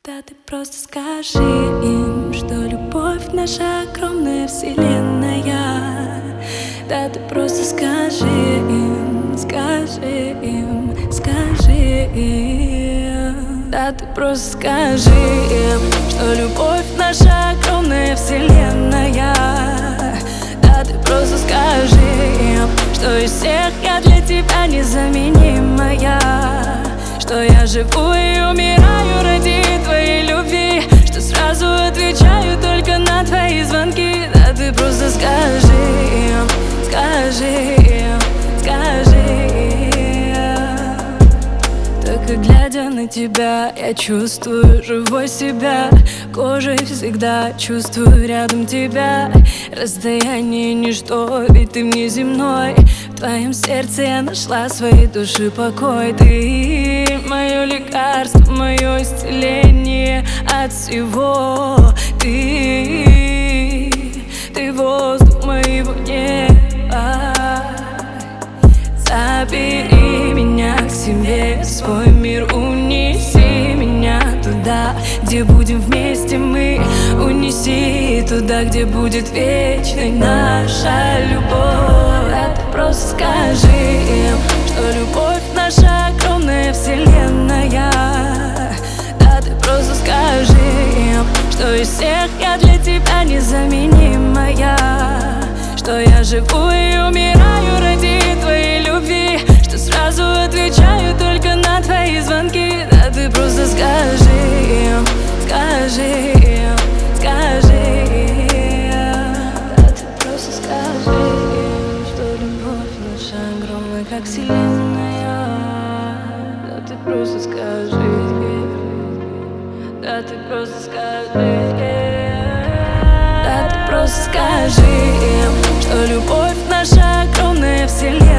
Да ты просто скажи им, что любовь наша огромная вселенная. Да ты просто скажи им, скажи им, скажи им. Да ты просто скажи им, что любовь наша огромная вселенная. Да ты просто скажи им, что из всех я для тебя незаменимая. Что я живу и умираю ради твоей любви, что сразу отвечаю только на твои звонки. Да ты просто скажи им, скажи им, скажи им. Только глядя на тебя, я чувствую живой себя. Кожей всегда чувствую рядом тебя. Расстояние ничто, ведь ты мне земной. В твоем сердце я нашла своей души покой. Ты мое лекарство, мое исцеление от всего. Ты воздух моего неба. Забери меня к себе, в свой мир унеси меня туда, где будем вместе мы. Унеси туда, где будет вечной наша любовь. Да ты просто скажи им, что любовь наша огромная вселенная. Да ты просто скажи им, что из всех я для тебя незаменимая. Что я живу и умираю ради твоей любви, что сразу отвечаю только на твои звонки. Да ты просто скажи им, скажи им, скажи им. Да ты просто скажи им, что любовь наша огромная, как вселенная. Да ты просто скажи им, да ты просто скажи им. Да ты просто скажи им, что любовь наша огромная вселенная.